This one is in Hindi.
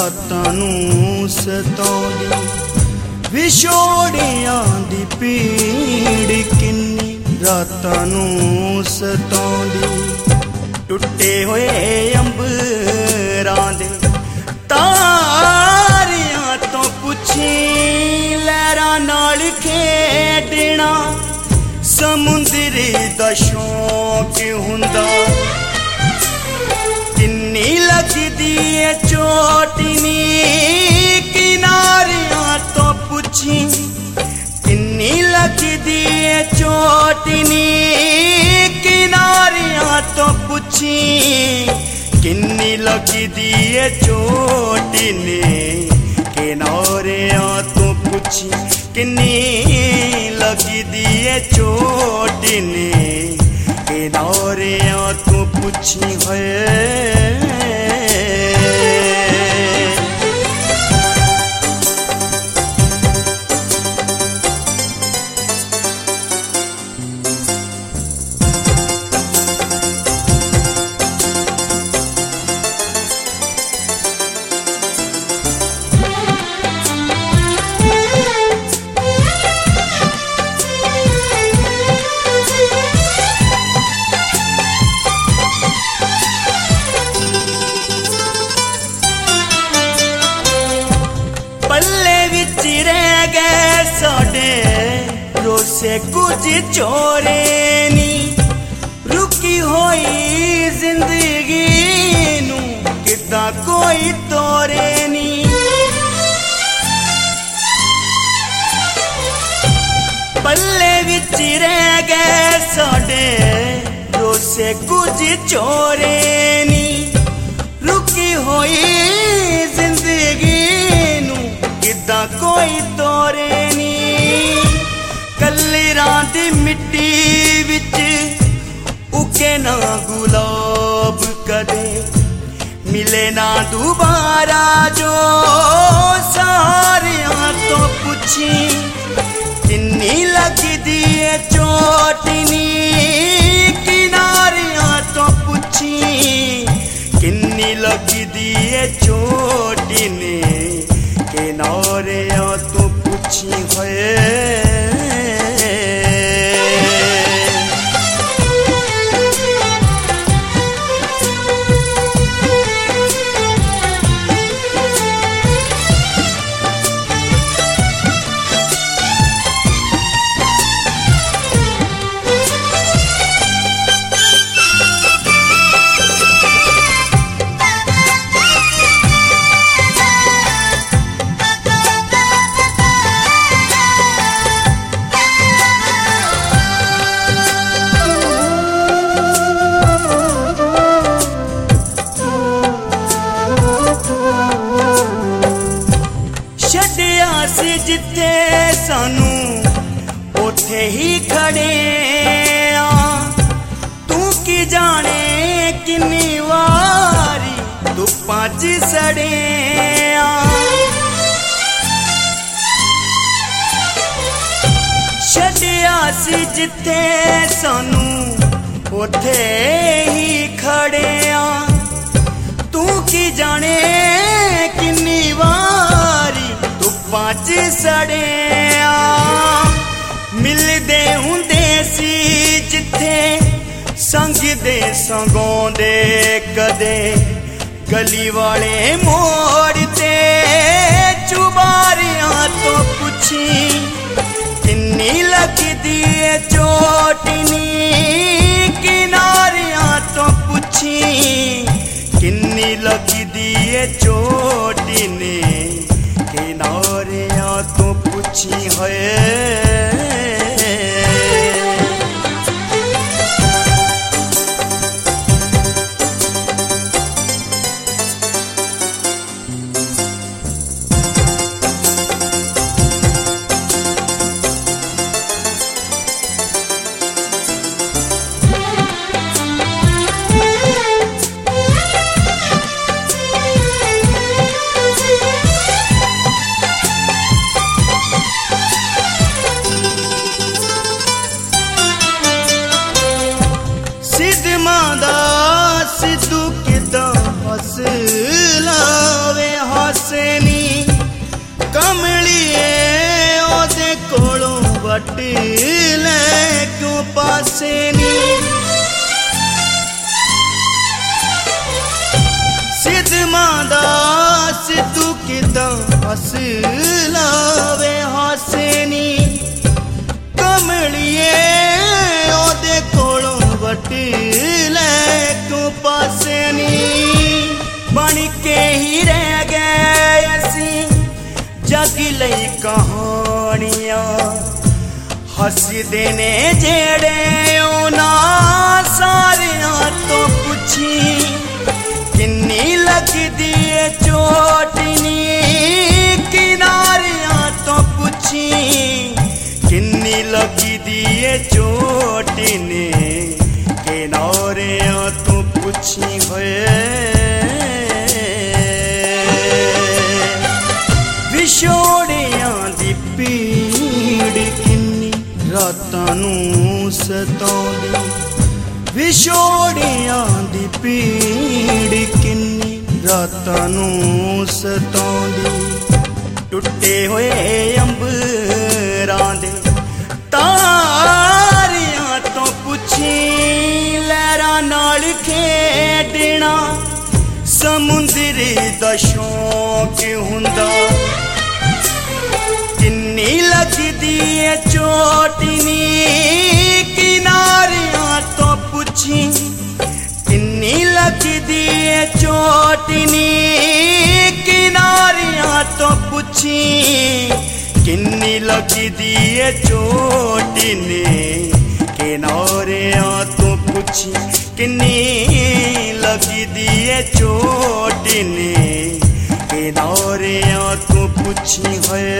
रातां नूं सताउंदी विछोड़ियां दी पीड़ किन्नी रातां नूं सताउंदी टुटे होए अंबरां दे तारियां तो पुछी लहरां नाल खेडना समुंदरी दा शौक हुंदा किन्नी लगदी है चोटनी किनारियां तो पुछी किन्नी लगदी है चोटनी किनारियां तो पुछी किन्नी लगदी है चोटनी किनारियां तो पुछी किन्नी लगदी है चोटनी किनारियां तो पुछी है। रोसे कुछ चोरे नी रुकी होई जिंदगी नू किदा कोई तोरे नी पल्ले विच रह गए साडे रोसे कुछ चोरे नी रुकी होई जिंदगी नू किदा कोई तोरे नी कल्लिरां दी मिट्टी विच उगे ना गुलाब कदे मिले ना दोबारा जो सारियां तो पुछी किन्नी लगदी है चोटनी किनारियां तो पुछी किन्नी लगदी है चोटनी किनारियां तो पुछी है। जिथे सानू उथे ही खड़े तू की जाने किन्नी वारी धुप्पां च सड़े छड्डिया सी जिथे सानू उथे ही खड़े तू की जाने किन्नी वारी पांच सड़े मिलदे हुंदे सी जिथे संग दे संगोंदे कदे गली वाले मोड़ ते चुबारियां तो पुछी किन्नी लगदी है चोटनी किनारियां तो पुछी किन्नी लगदी है चोटनी किनारियां तो पुछी है। पासे नी कमलिए ओदे कोलों वट ले क्यों पासे नी सिद्ध मादा सिद्धू किदा हस लावे हासे नी कमलिए ओदे कोलों वट ले क्यों पासे नी बन के ही रह गए असी जग लई कहानियां हसदे ने जेड़े ओना सारियां तो पुछी किन्नी लगदी है चोट नी किनारियां तो पुछी किन्नी लगदी है चोट ने किनारियां तो पुछी होए विछोड़ियां दी पीड़ किन्नी रातां नूं सताउंदी विछोड़ियां दी पीड़ किन्नी रातां नूं सताउंदी टुटे होए अंबरां दे तारियां तो पुछी लहरां नाल खेडना समुंदरी दा शौक हुंदा किन्नी लगदी है चोट नी किनारियां तो पुछी किन्नी लगदी है चोट नी किनारियां तो पुछी किन्नी लगदी है चोट ने किनारियां तो पुछी किन्नी लगदी है चोट ने किनारियां तो पुछी है